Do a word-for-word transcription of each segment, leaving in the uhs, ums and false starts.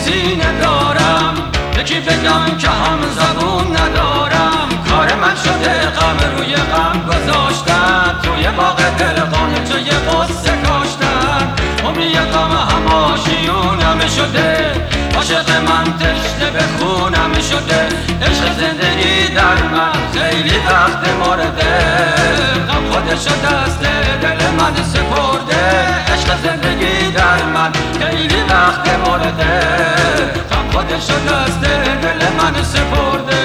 سینه دارم، یکی بگم که هم زبون ندارم. کار من شده غم روی غم گذاشتن، توی باغ دلقانه توی قصه کاشتن. عمری غم هماشیونم شده، عاشق من تشنه به خونم شده. عشق زندگی در من خیلی وقت مرده، غم خودشو دست دل من سپرده. عشق زندگی در من خیلی وقت مرده، غم خودشو دست دل من سپرده.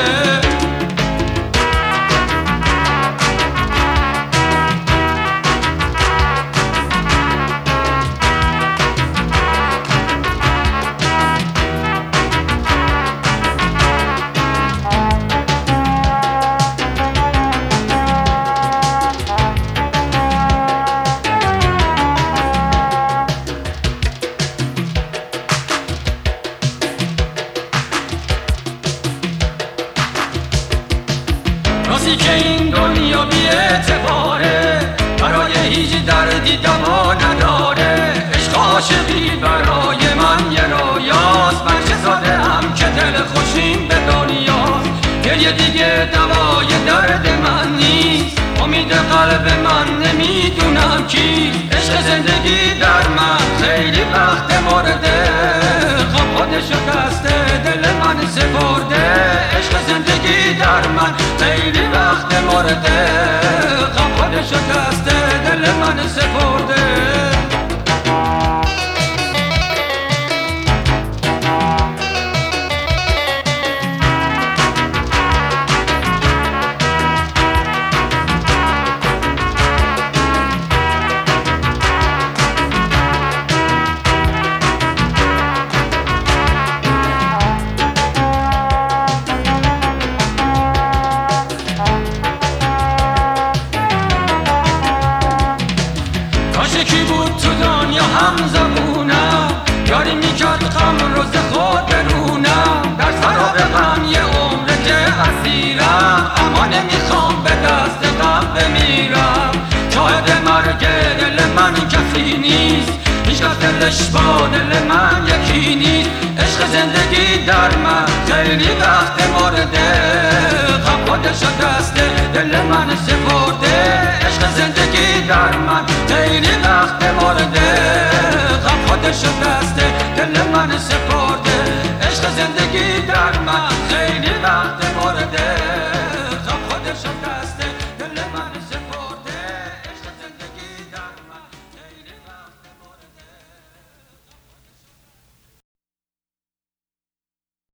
راستی که این دنیا بی اعتباره، برای هیچ دردی دوا نداره. عشق عاشقی برای من یه رویاست، من چه ساده هم که دل خوشیم به دنیاست. گریه دیگه دوای درد من نیست، امید قلب من نمیدونم کی. عشق زندگی در من خیلی وقت مرده، غم خودشو دست دل من سپرده. عشق زندگی در من خیلی وقت مرده، غم خودشو دست دل من سپرده. یکی بود تو دنیا هم زبونم، یاری میکرد غم روز خود برونم. در سراب غم یه عمره که اسیرم، اما نمیخوام به دست غم بمیرم. شاهد مرگ دل من کسی نیست، هیچ کس دلش با دل من یکی نیست. عشق زندگی در من خیلی وقت مرده، غم خودشو دست دل من سپرده. عشق زندگی در من خیلی وقت مرده، غم خودشو دست دل من سپرده.